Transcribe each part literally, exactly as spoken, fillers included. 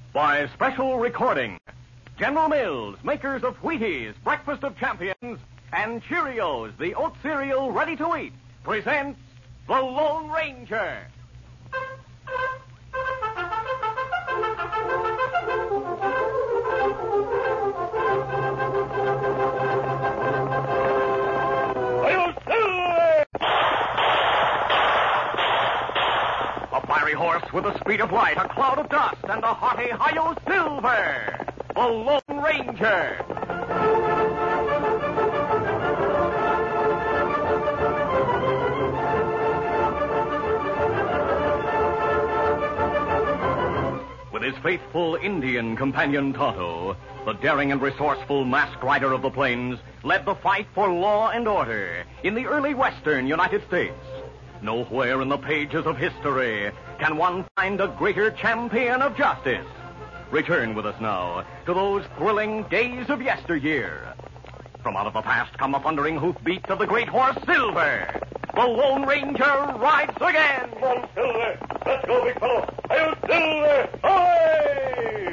By special recording, General Mills, makers of Wheaties, Breakfast of Champions, and Cheerios, the oat cereal ready to eat, presents The Lone Ranger. A fiery horse with the speed of light, a cloud of dust, and a hearty Hi-Yo Silver, the Lone Ranger. With his faithful Indian companion Tonto, the daring and resourceful masked rider of the plains led the fight for law and order in the early western United States. Nowhere in the pages of history can one find a greater champion of justice. Return with us now to those thrilling days of yesteryear. From out of the past come the thundering hoofbeats of the great horse Silver. The Lone Ranger rides again. Come on, Silver. Let's go, big fellow. Hail, Silver! Away!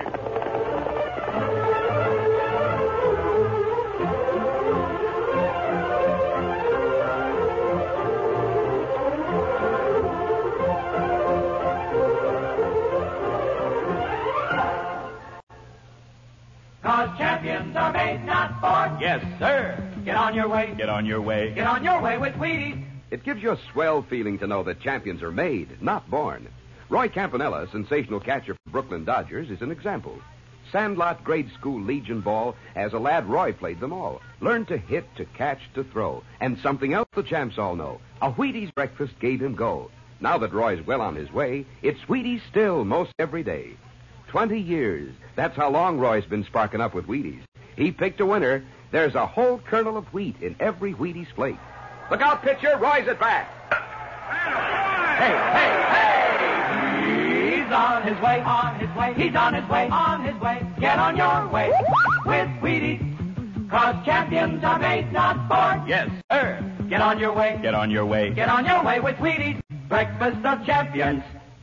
Cause champions are made, not born. Yes, sir. Get on your way. Get on your way. Get on your way with Wheaties. It gives you a swell feeling to know that champions are made, not born. Roy Campanella, sensational catcher for Brooklyn Dodgers, is an example. Sandlot grade school Legion ball, as a lad, Roy played them all. Learned to hit, to catch, to throw. And something else the champs all know. A Wheaties breakfast gave him go. Now that Roy's well on his way, it's Wheaties still most every day. Twenty years. That's how long Roy's been sparking up with Wheaties. He picked a winner. There's a whole kernel of wheat in every Wheaties flake. Look out, pitcher. Roy's at bat. Hey, hey, hey! He's on his way, on his way. He's on his way, on his way. Get on your way with Wheaties. Cause champions are made, not born. Yes, sir. Get on your way. Get on your way. Get on your way with Wheaties. Breakfast of champions.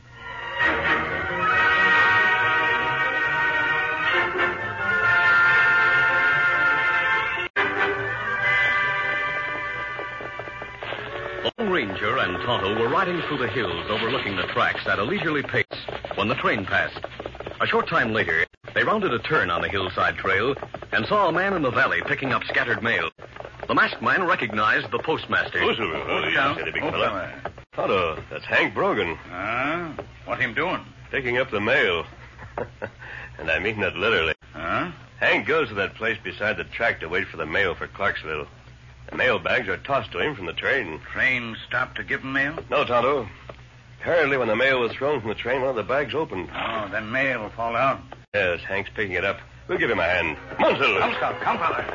Lone Ranger and Tonto were riding through the hills overlooking the tracks at a leisurely pace when the train passed. A short time later, they rounded a turn on the hillside trail and saw a man in the valley picking up scattered mail. The masked man recognized the postmaster. Oh, sir. Oh, yes, steady, big fella. Tonto, that's Hank Brogan. Ah, uh, what him doing? Picking up the mail. And I mean that literally. Huh? Hank goes to that place beside the track to wait for the mail for Clarksville. The mail bags are tossed to him from the train. Train stopped to give him mail? No, Tonto. Apparently, when the mail was thrown from the train, one of the bags opened. Oh, then mail will fall out. Yes, Hank's picking it up. We'll give him a hand. Come on, Silver. Come, Scout. Come, fella.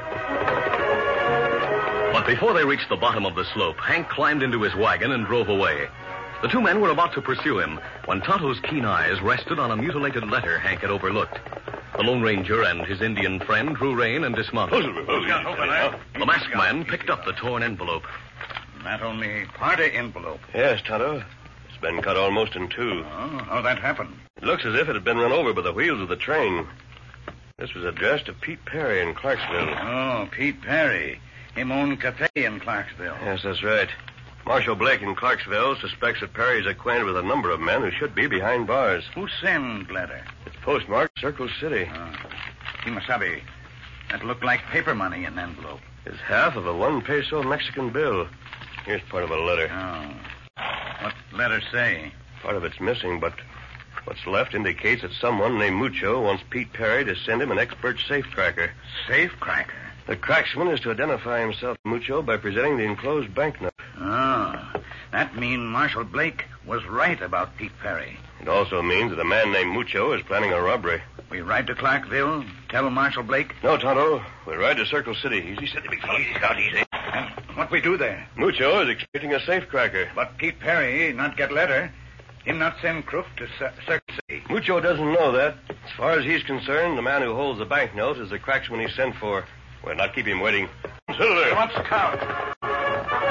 But before they reached the bottom of the slope, Hank climbed into his wagon and drove away. The two men were about to pursue him when Tonto's keen eyes rested on a mutilated letter Hank had overlooked. The Lone Ranger and his Indian friend drew rein and dismounted. Oh, oh, Scout, open that. The masked man picked up the torn envelope. Not only part of envelope. Yes, Tonto. It's been cut almost in two. Oh, how that happened? It looks as if it had been run over by the wheels of the train. This was addressed to Pete Perry in Clarksville. Oh, Pete Perry. Him own cafe in Clarksville. Yes, that's right. Marshal Blake in Clarksville suspects that Perry is acquainted with a number of men who should be behind bars. Who sent letter? It's postmarked Circle City. Oh. Kimasabi. That looked like paper money in the envelope. It's half of a one peso Mexican bill. Here's part of a letter. Oh. What letter say? Part of it's missing, but what's left indicates that someone named Mucho wants Pete Perry to send him an expert safecracker. Safecracker? The cracksman is to identify himself, Mucho, by presenting the enclosed banknote. Oh, that means Marshal Blake was right about Pete Perry. It also means that a man named Mucho is planning a robbery. We ride to Clarksville, tell Marshal Blake? No, Tonto. We ride to Circle City. Easy, steady, big fellow. Easy, Scout, easy. And what we do there? Mucho is expecting a safecracker. But Pete Perry not get letter. Him not send Crook to Circle City. Mucho doesn't know that. As far as he's concerned, the man who holds the banknote is the cracksman he sent for. We'll not keep him waiting. Silver! Come on, Scout.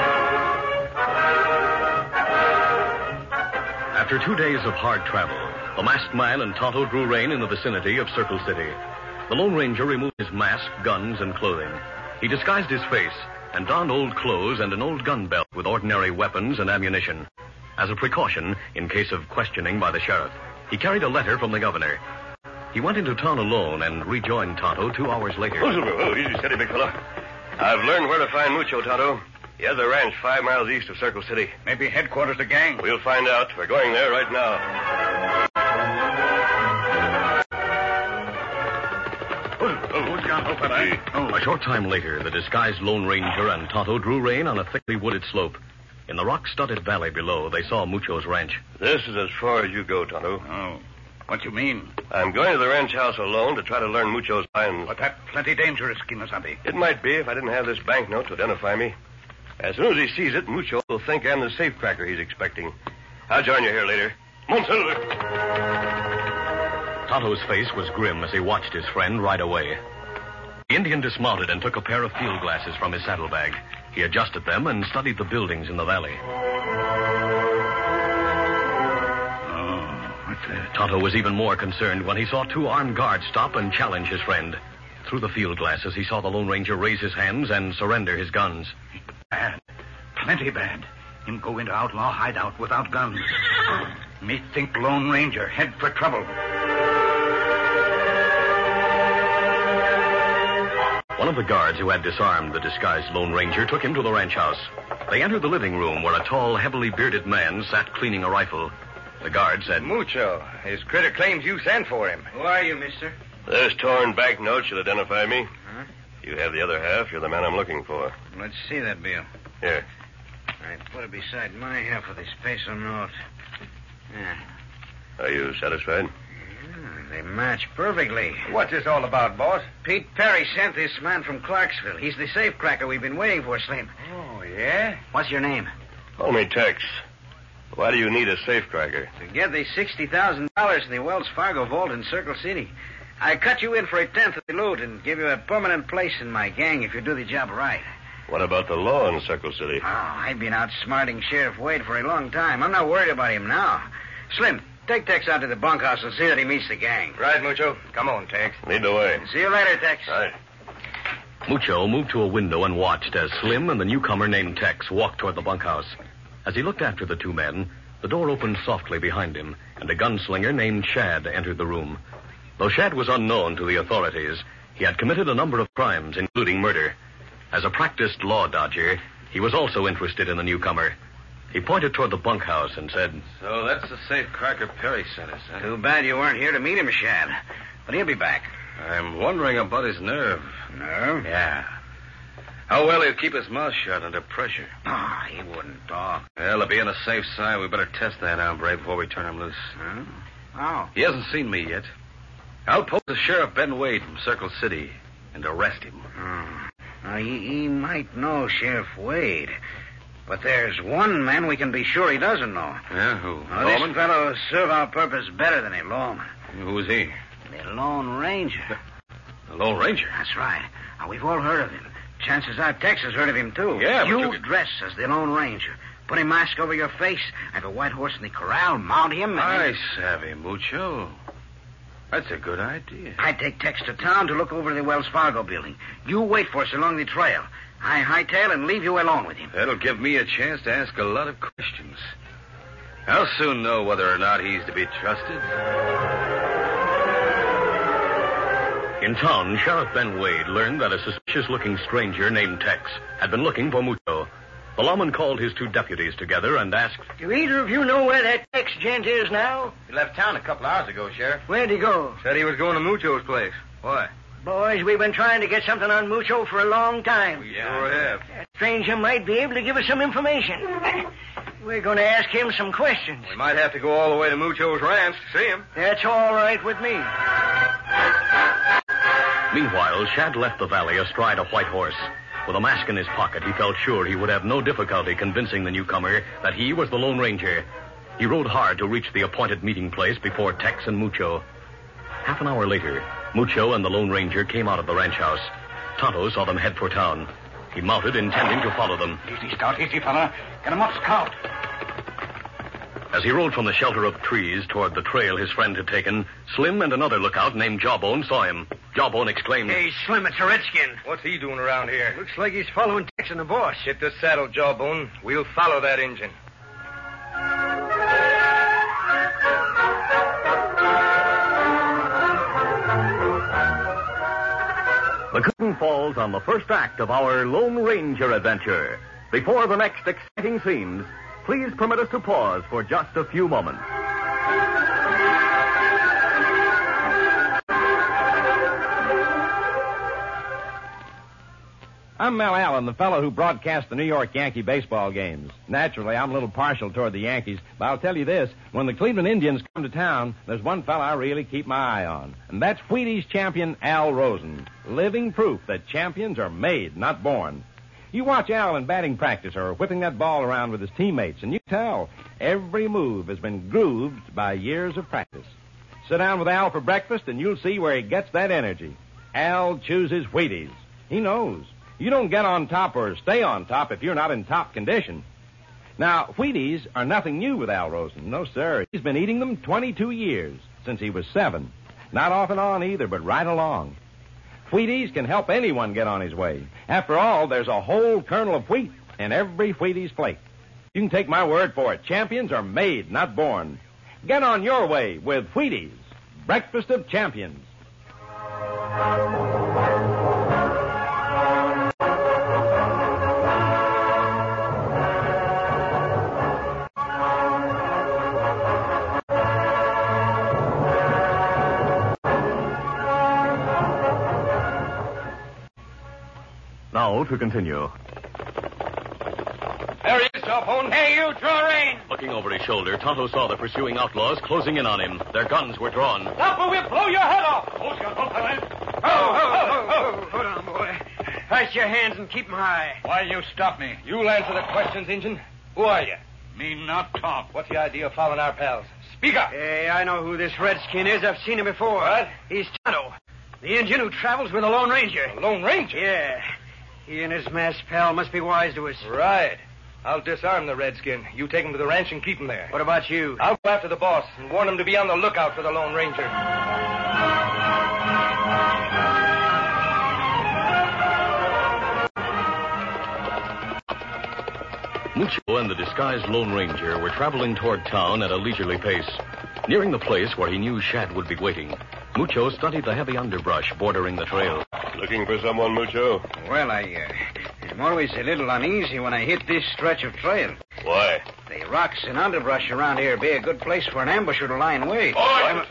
After two days of hard travel, The masked man and Tonto drew rein in the vicinity of Circle City. The Lone Ranger removed his mask, guns, and clothing. He disguised his face and donned old clothes and an old gun belt with ordinary weapons and ammunition. As a precaution, in case of questioning by the sheriff, he carried a letter from the governor. He went into town alone and rejoined Tonto two hours later. Oh, easy, steady, big fella. I've learned where to find Mucho, Tonto. He has a ranch five miles east of Circle City. Maybe headquarters of the gang. We'll find out. We're going there right now. Oh, a short time later, the disguised Lone Ranger and Tonto drew rein on a thickly wooded slope. In the rock-studded valley below, they saw Mucho's ranch. This is as far as you go, Tonto. Oh, what you mean? I'm going to the ranch house alone to try to learn Mucho's plans. But that's plenty dangerous, Kimosabe. It might be if I didn't have this banknote to identify me. As soon as he sees it, Mucho will think I'm the safecracker he's expecting. I'll join you here later. Come on, Silver. Tonto's face was grim as he watched his friend ride away. The Indian dismounted and took a pair of field glasses from his saddlebag. He adjusted them and studied the buildings in the valley. Oh, what's that? Tonto was even more concerned when he saw two armed guards stop and challenge his friend. Through the field glasses, he saw the Lone Ranger raise his hands and surrender his guns. Bad. Plenty bad. Him go into outlaw hideout without guns. Me think Lone Ranger head for trouble. One of the guards who had disarmed the disguised Lone Ranger took him to the ranch house. They entered the living room where a tall, heavily bearded man sat cleaning a rifle. The guard said, Mucho. His critter claims you sent for him. Who are you, mister? This torn banknote should identify me. Huh? You have the other half. You're the man I'm looking for. Let's see that bill. Here. I put it beside my half of this peso note. Yeah. Are you satisfied? Yeah, they match perfectly. What's this all about, boss? Pete Perry sent this man from Clarksville. He's the safecracker we've been waiting for, Slim. Oh, yeah? What's your name? Call me Tex. Why do you need a safecracker? To get the sixty thousand dollars in the Wells Fargo vault in Circle City. I cut you in for a tenth of the loot and give you a permanent place in my gang if you do the job right. What about the law in Circle City? Oh, I've been outsmarting Sheriff Wade for a long time. I'm not worried about him now. Slim, take Tex out to the bunkhouse and see that he meets the gang. Right, Mucho. Come on, Tex. Lead the way. See you later, Tex. Right. Mucho moved to a window and watched as Slim and the newcomer named Tex walked toward the bunkhouse. As he looked after the two men, the door opened softly behind him, and a gunslinger named Shad entered the room. Though Shad was unknown to the authorities, he had committed a number of crimes, including murder. As a practiced law dodger, he was also interested in the newcomer. He pointed toward the bunkhouse and said, So that's the safecracker Perry sent us, huh? Too bad you weren't here to meet him, Shad. But he'll be back. I'm wondering about his nerve. Nerve? Yeah. How well he'll keep his mouth shut under pressure. Oh, he wouldn't talk. Well, to be on the safe side, we better test that hombre before we turn him loose. Huh? Oh. He hasn't seen me yet. I'll post the Sheriff Ben Wade from Circle City and arrest him. Oh. Now, he, he might know Sheriff Wade. But there's one man we can be sure he doesn't know. Yeah, who? Now, this fellow will serve our purpose better than a lawman. Who is he? The Lone Ranger. The Lone Ranger? That's right. Now, we've all heard of him. Chances are Tex has heard of him, too. Yeah, but You you... dress as the Lone Ranger. Put a mask over your face. Have a white horse in the corral. Mount him. And I then... savvy, Mucho. That's a good idea. I take Tex to town to look over the Wells Fargo building. You wait for us along the trail. I hightail and leave you alone with him. That'll give me a chance to ask a lot of questions. I'll soon know whether or not he's to be trusted. In town, Sheriff Ben Wade learned that a suspicious-looking stranger named Tex had been looking for Mucho. The lawman called his two deputies together and asked, Do either of you know where that Tex gent is now? He left town a couple hours ago, Sheriff. Where'd he go? Said he was going to Mucho's place. Why? Boys, we've been trying to get something on Mucho for a long time. We sure have. That stranger might be able to give us some information. We're going to ask him some questions. We might have to go all the way to Mucho's ranch to see him. That's all right with me. Meanwhile, Shad left the valley astride a white horse. With a mask in his pocket, he felt sure he would have no difficulty convincing the newcomer that he was the Lone Ranger. He rode hard to reach the appointed meeting place before Tex and Mucho. Half an hour later, Mucho and the Lone Ranger came out of the ranch house. Tonto saw them head for town. He mounted, intending to follow them. Easy, Scout. Easy, fella. Get him up, Scout. As he rode from the shelter of trees toward the trail his friend had taken, Slim and another lookout named Jawbone saw him. Jawbone exclaimed, Hey, Slim, it's a redskin. What's he doing around here? Looks like he's following Tex and the boss. Get the saddle, Jawbone. We'll follow that Injun. The curtain falls on the first act of our Lone Ranger adventure. Before the next exciting scenes, please permit us to pause for just a few moments. I'm Mel Allen, the fellow who broadcasts the New York Yankee baseball games. Naturally, I'm a little partial toward the Yankees, but I'll tell you this. When the Cleveland Indians come to town, there's one fellow I really keep my eye on, and that's Wheaties champion Al Rosen. Living proof that champions are made, not born. You watch Al in batting practice or whipping that ball around with his teammates, and you tell every move has been grooved by years of practice. Sit down with Al for breakfast, and you'll see where he gets that energy. Al chooses Wheaties. He knows. You don't get on top or stay on top if you're not in top condition. Now, Wheaties are nothing new with Al Rosen. No, sir. He's been eating them twenty-two years, since he was seven. Not off and on either, but right along. Wheaties can help anyone get on his way. After all, there's a whole kernel of wheat in every Wheaties plate. You can take my word for it. Champions are made, not born. Get on your way with Wheaties, breakfast of champions. Now to continue. There he is, Jawbone. Hey, you, draw rein. Looking over his shoulder, Tonto saw the pursuing outlaws closing in on him. Their guns were drawn. Stop or we'll blow your head off. Hold your gun, fellas. Oh, oh, oh, oh. Hold on, boy. Place your hands and keep 'em high. Why you stop me? You'll answer the questions, Injun. Who are you? Me not talk. What's the idea of following our pals? Speak up. Hey, I know who this redskin is. I've seen him before. What? He's Tonto, the Indian who travels with the Lone Ranger. The Lone Ranger? Yeah. He and his masked pal must be wise to us. Right. I'll disarm the redskin. You take him to the ranch and keep him there. What about you? I'll go after the boss and warn him to be on the lookout for the Lone Ranger. Mucho and the disguised Lone Ranger were traveling toward town at a leisurely pace. Nearing the place where he knew Shad would be waiting, Mucho studied the heavy underbrush bordering the trail. Looking for someone, Mucho? Well, I, uh, I'm always a little uneasy when I hit this stretch of trail. Why? The rocks and underbrush around here be a good place for an ambusher to lie in wait. Oh,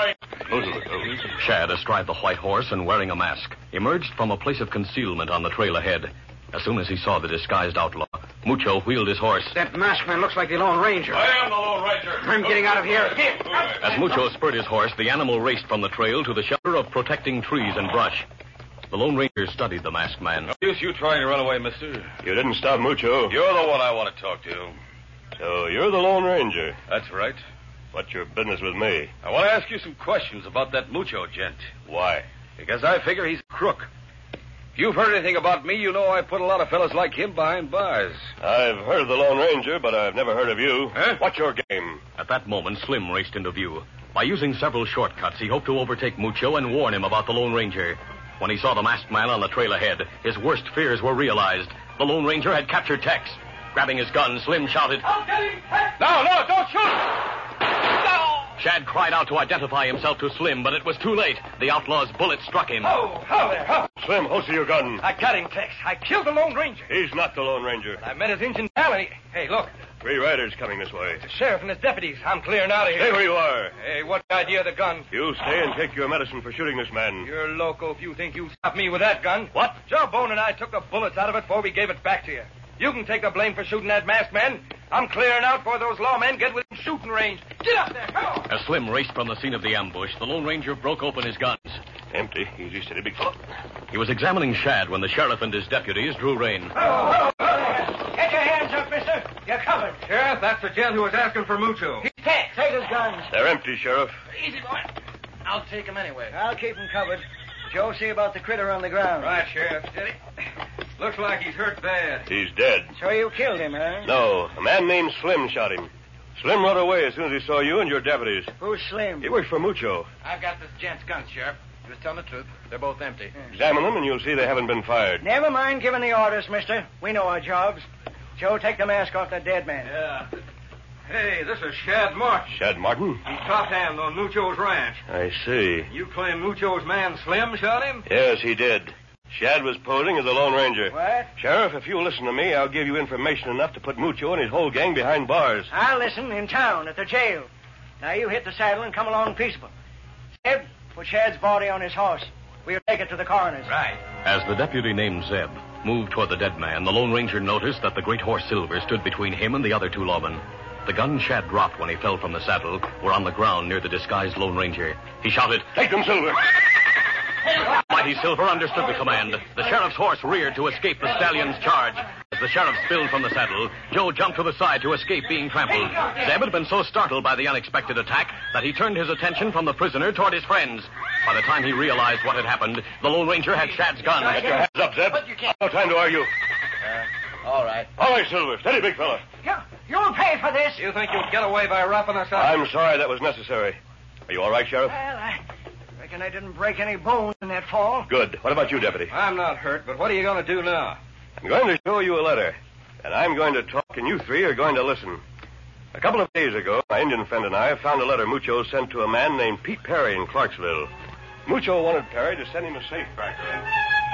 Shad, astride the white horse and wearing a mask, emerged from a place of concealment on the trail ahead. As soon as he saw the disguised outlaw, Mucho wheeled his horse. That masked man looks like the Lone Ranger. I am the Lone Ranger. I'm getting out of here. Get out. As Mucho spurred his horse, the animal raced from the trail to the shelter of protecting trees and brush. The Lone Ranger studied the masked man. No use you trying to run away, mister. You didn't stop Mucho. You're the one I want to talk to. So you're the Lone Ranger. That's right. What's your business with me? I want to ask you some questions about that Mucho gent. Why? Because I figure he's a crook. If you've heard anything about me, you know I put a lot of fellas like him behind bars. I've heard of the Lone Ranger, but I've never heard of you. Huh? What's your game? At that moment, Slim raced into view. By using several shortcuts, he hoped to overtake Mucho and warn him about the Lone Ranger. When he saw the masked man on the trail ahead, his worst fears were realized. The Lone Ranger had captured Tex. Grabbing his gun, Slim shouted, I'll get him, Tex! No, no, don't shoot! Shad cried out to identify himself to Slim, but it was too late. The outlaw's bullet struck him. Oh, oh there, oh. Slim, holster your gun. I got him, Tex. I killed the Lone Ranger. He's not the Lone Ranger. I met his Injun pal, and he... Hey, look. Three riders coming this way. The sheriff and his deputies. I'm clearing out of here. Stay where you are. Hey, what's the idea of the gun? You stay and take your medicine for shooting this man. You're loco if you think you stop me with that gun. What? Jawbone and I took the bullets out of it before we gave it back to you. You can take the blame for shooting that masked man. I'm clearing out before those lawmen get within shooting range. Get up there, come on. As Slim raced from the scene of the ambush, the Lone Ranger broke open his guns. Empty. Easy, steady, big fellow. He was examining Shad when the sheriff and his deputies drew rein. Oh, oh, oh. Get your hands up, mister. You're covered. Sheriff, that's the gent who was asking for Mucho. He's Tex. Take his guns. They're empty, Sheriff. Easy, boy. I'll take him anyway. I'll keep him covered. Joe, see about the critter on the ground. Right, Sheriff. Steady. Looks like he's hurt bad. He's dead. So you killed him, huh? No, a man named Slim shot him. Slim rode away as soon as he saw you and your deputies. Who's Slim? He works for Mucho. I've got this gent's guns, Sheriff. He was telling the truth. They're both empty. Examine them, and you'll see they haven't been fired. Never mind giving the orders, mister. We know our jobs. Joe, take the mask off that dead man. Yeah. Hey, this is Shad Martin. Shad Martin? He's top hand on Mucho's ranch. I see. You claim Mucho's man Slim shot him? Yes, he did. Shad was posing as the Lone Ranger. What? Sheriff, if you'll listen to me, I'll give you information enough to put Mucho and his whole gang behind bars. I'll listen in town at the jail. Now you hit the saddle and come along peaceable. Zeb, put Shad's body on his horse. We'll take it to the coroner's. Right. As the deputy named Zeb moved toward the dead man, the Lone Ranger noticed that the great horse Silver stood between him and the other two lawmen. The gun Shad dropped when he fell from the saddle were on the ground near the disguised Lone Ranger. He shouted, "Take them, Silver!" Mighty Silver understood the command. The sheriff's horse reared to escape the stallion's charge. As the sheriff spilled from the saddle, Joe jumped to the side to escape being trampled. Zeb had been so startled by the unexpected attack that he turned his attention from the prisoner toward his friends. By the time he realized what had happened, the Lone Ranger had Shad's gun. Get your hands up, Zeb. No time to argue. Uh, all right. All right, Silver. Steady, big fella. You, you'll pay for this. You think you'll get away by roughing us up? I'm sorry that was necessary. Are you all right, Sheriff? Well, I reckon I didn't break any bones in that fall. Good. What about you, Deputy? I'm not hurt, but what are you going to do now? I'm going to show you a letter, and I'm going to talk, and you three are going to listen. A couple of days ago, my Indian friend and I found a letter Mucho sent to a man named Pete Perry in Clarksville. Mucho wanted Perry to send him a safecracker.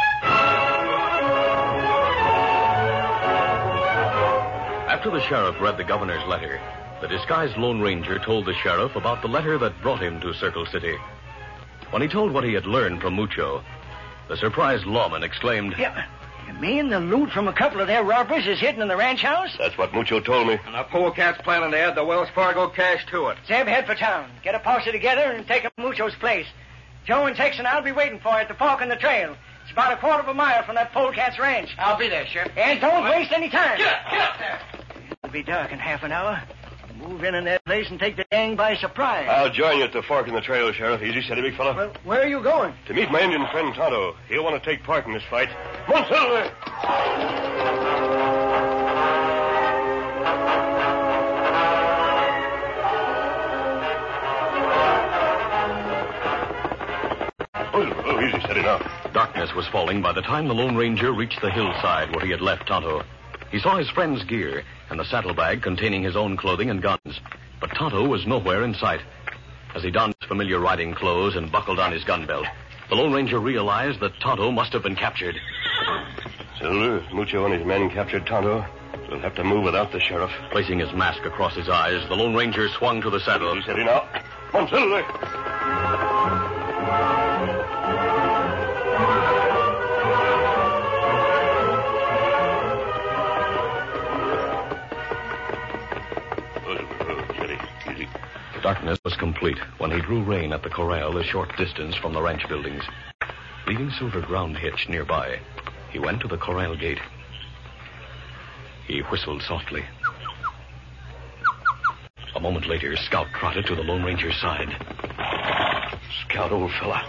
After the sheriff read the governor's letter, the disguised Lone Ranger told the sheriff about the letter that brought him to Circle City. When he told what he had learned from Mucho, the surprised lawman exclaimed, Yeah, you mean the loot from a couple of their robbers is hidden in the ranch house? That's what Mucho told me. And the polecat's planning to add the Wells Fargo cash to it. Zeb, head for town. Get a posse together and take up Mucho's place. Joe and Tex and I'll be waiting for you at the fork in the trail. It's about a quarter of a mile from that polecat's ranch. I'll be there, Sheriff. And don't waste any time. Get up, get up there. It'll be dark in half an hour. Move in in that place and take the gang by surprise. I'll join you at the fork in the trail, Sheriff. Easy, steady, big fella. Well, where are you going? To meet my Indian friend Tonto. He'll want to take part in this fight. Come on, Silver! Oh, oh, easy, steady now. Darkness was falling by the time the Lone Ranger reached the hillside where he had left Tonto. He saw his friend's gear and the saddlebag containing his own clothing and guns. But Tonto was nowhere in sight. As he donned his familiar riding clothes and buckled on his gun belt, the Lone Ranger realized that Tonto must have been captured. Silver, Mucho and his men captured Tonto. We'll have to move without the sheriff. Placing his mask across his eyes, the Lone Ranger swung to the saddle. Steady now. Come on, Silver! Darkness was complete when he drew rein at the corral a short distance from the ranch buildings. Leaving Silver ground hitched nearby, he went to the corral gate. He whistled softly. A moment later, Scout trotted to the Lone Ranger's side. Scout, old fella.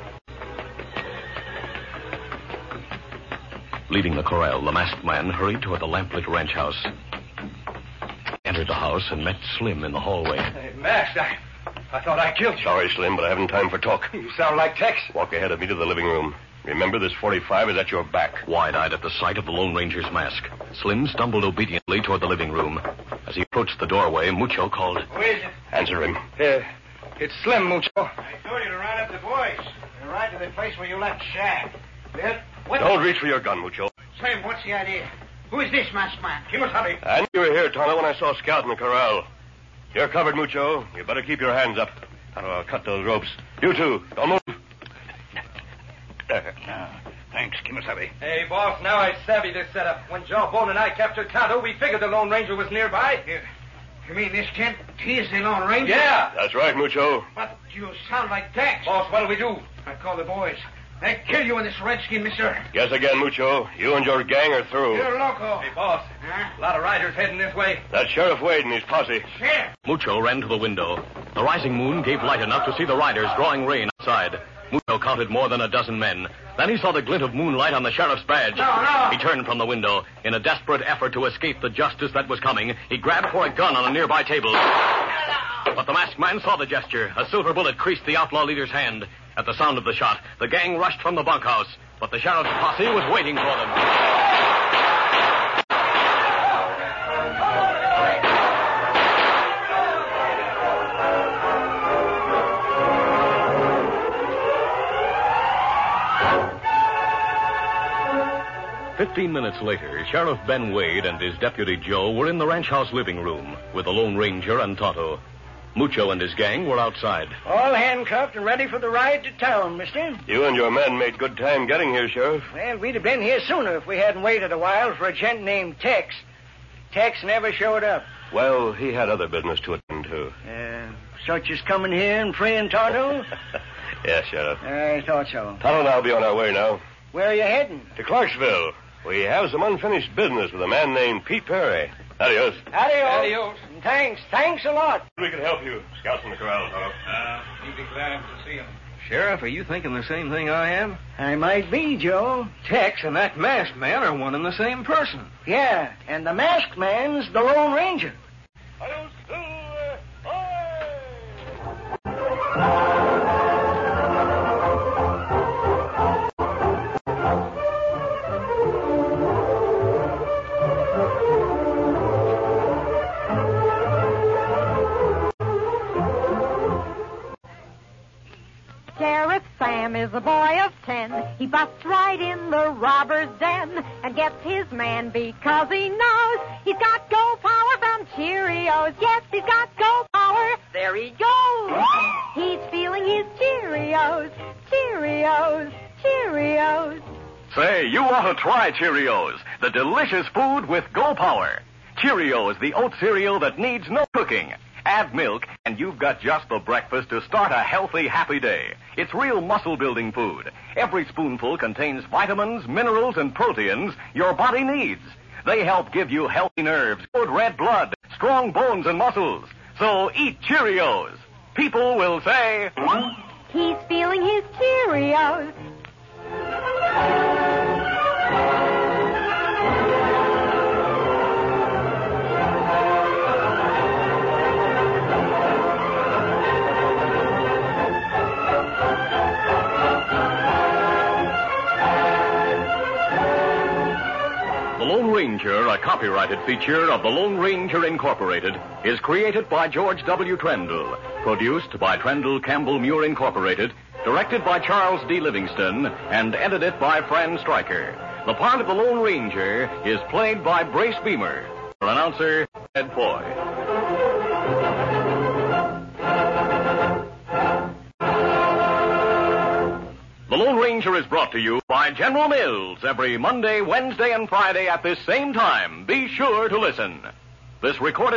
Leaving the corral, the masked man hurried toward the lamplit ranch house. Entered the house and met Slim in the hallway. Hey, Max, I, I thought I killed you. Sorry, Slim, but I haven't time for talk. You sound like Tex. Walk ahead of me to the living room. Remember, this forty-five is at your back. Wide-eyed at the sight of the Lone Ranger's mask, Slim stumbled obediently toward the living room. As he approached the doorway, Mucho called. Who is it? Answer him. Uh, it's Slim, Mucho. I told you to ride up the boys. And ride to the place where you left Shad. Well, what... Don't reach for your gun, Mucho. Slim, what's the idea? Who is this masked man? Kimasabi. I knew you were here, Tonto, when I saw Scout in the corral. You're covered, Mucho. You better keep your hands up. Tonto, I'll cut those ropes. You too. Don't move. There. No, thanks, Kimasabi. Hey, boss, now I savvy this setup. When Jawbone and I captured Tonto, we figured the Lone Ranger was nearby. You, you mean this gent, he is the Lone Ranger? Yeah. That's right, Mucho. But you sound like Tex. Boss, what'll we do? I call the boys. They'll kill you in this redskin, mister. Guess again, Mucho. You and your gang are through. You're loco. Hey, boss. Huh? A lot of riders heading this way. That's Sheriff Wade and his posse. Sheriff. Mucho ran to the window. The rising moon gave light enough to see the riders drawing rein outside. Mucho counted more than a dozen men. Then he saw the glint of moonlight on the sheriff's badge. No, no. He turned from the window. In a desperate effort to escape the justice that was coming, he grabbed for a gun on a nearby table. But the masked man saw the gesture. A silver bullet creased the outlaw leader's hand. At the sound of the shot, the gang rushed from the bunkhouse. But the sheriff's posse was waiting for them. Fifteen minutes later, Sheriff Ben Wade and his deputy Joe were in the ranch house living room with the Lone Ranger and Tonto. Mucho and his gang were outside. All handcuffed and ready for the ride to town, mister. You and your men made good time getting here, Sheriff. Well, we'd have been here sooner if we hadn't waited a while for a gent named Tex. Tex never showed up. Well, he had other business to attend to. Uh, such as coming here and freeing Tonto? Yes, Sheriff. I thought so. Tonto and I'll be on our way now. Where are you heading? To Clarksville. We have some unfinished business with a man named Pete Perry. Adios. Adios. Adios. And thanks. Thanks a lot. We can help you. Scouts in the corral, Tonto. Uh, you'd be glad to see him. Sheriff, are you thinking the same thing I am? I might be, Joe. Tex and that masked man are one and the same person. Yeah, and the masked man's the Lone Ranger. Adios. Sheriff Sam is a boy of ten. He busts right in the robber's den and gets his man because he knows he's got go power from Cheerios. Yes, he's got go power. There he goes. He's feeling his Cheerios, Cheerios, Cheerios. Say, you ought to try Cheerios, the delicious food with Go Power. Cheerios, the oat cereal that needs no cooking. Add milk, and you've got just the breakfast to start a healthy, happy day. It's real muscle-building food. Every spoonful contains vitamins, minerals, and proteins your body needs. They help give you healthy nerves, good red blood, strong bones and muscles. So eat Cheerios. People will say, He's feeling his Cheerios. The Lone Ranger, a copyrighted feature of the Lone Ranger Incorporated, is created by George W. Trendle, produced by Trendle Campbell Muir Incorporated, directed by Charles D. Livingston, and edited by Fran Stryker. The part of the Lone Ranger is played by Brace Beamer. Our announcer, Ed Foy. The Lone Ranger is brought to you by General Mills every Monday, Wednesday, and Friday at this same time. Be sure to listen. This recorded